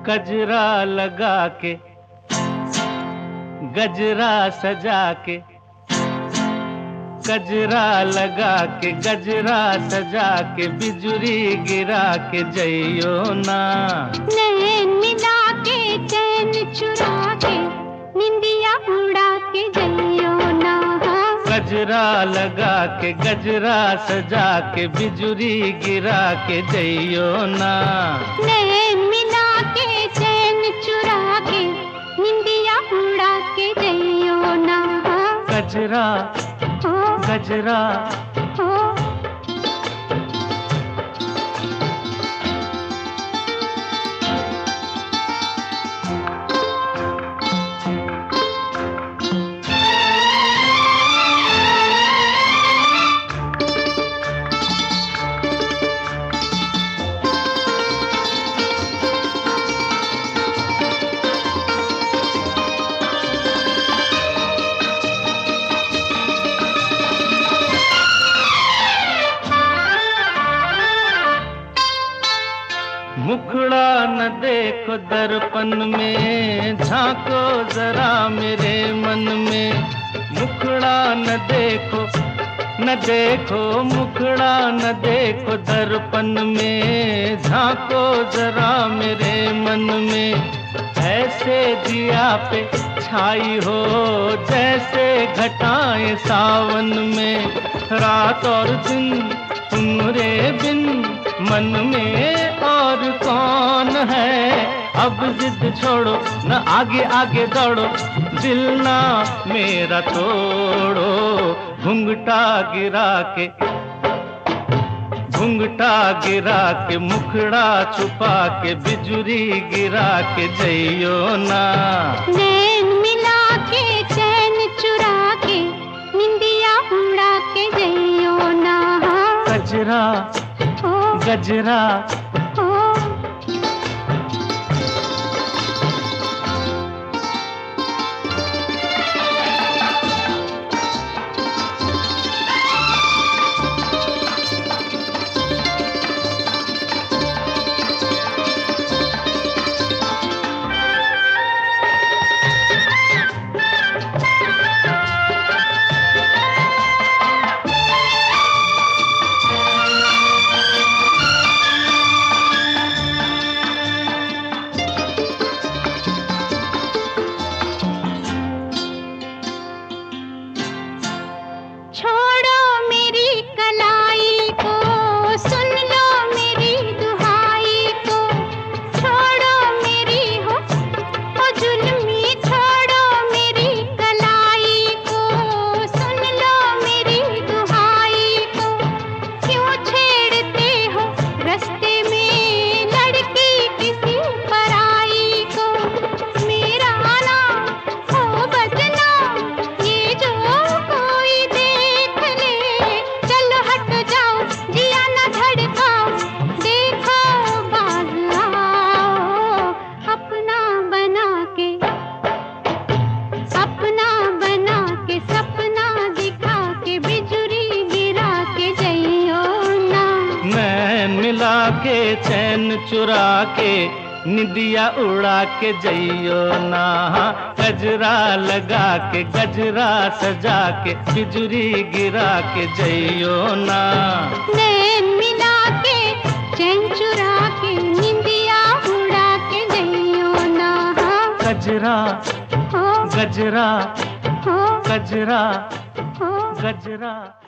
कजरा लगा के गजरा सजा के, कजरा लगा के गजरा सजा के, बिजुरी गिरा के जइयो ना। नैन मिला के चैन चुरा के, निंदिया उड़ा के जइयो ना। गजरा लगा के गजरा सजा के, बिजुरी गिरा के जइयो ना। नैन मिला के चैन चुरा के, निंदिया उड़ा के जइयो ना। गजरा गजरा मुखड़ा न देखो दर्पण में, झांको जरा मेरे मन में। मुखड़ा न देखो मुखड़ा न देखो दर्पण में, झांको जरा मेरे मन में। ऐसे जिया पे छाई हो जैसे घटाएं सावन में। रात और दिन तुम्हारे बिन मन में और कौन है। अब जिद छोड़ो न आगे आगे दौड़ो, दिल ना मेरा तोड़ो। घुंघटा गिरा के मुखड़ा छुपा के, बिजुरी गिरा के जइयो ना। नैन मिला के चैन चुरा के, निंदिया उड़ा के जइयो ना। गजरा गजरा के चैन चुरा के, निदिया उड़ा के जइयो ना। गजरा लगा के गजरा सजा के, बिजुरी गिरा के जइयो ना। नैन मिला के चैन चुरा के, निदिया उड़ा के जइयो ना। गजरा गजरा गजरा गजरा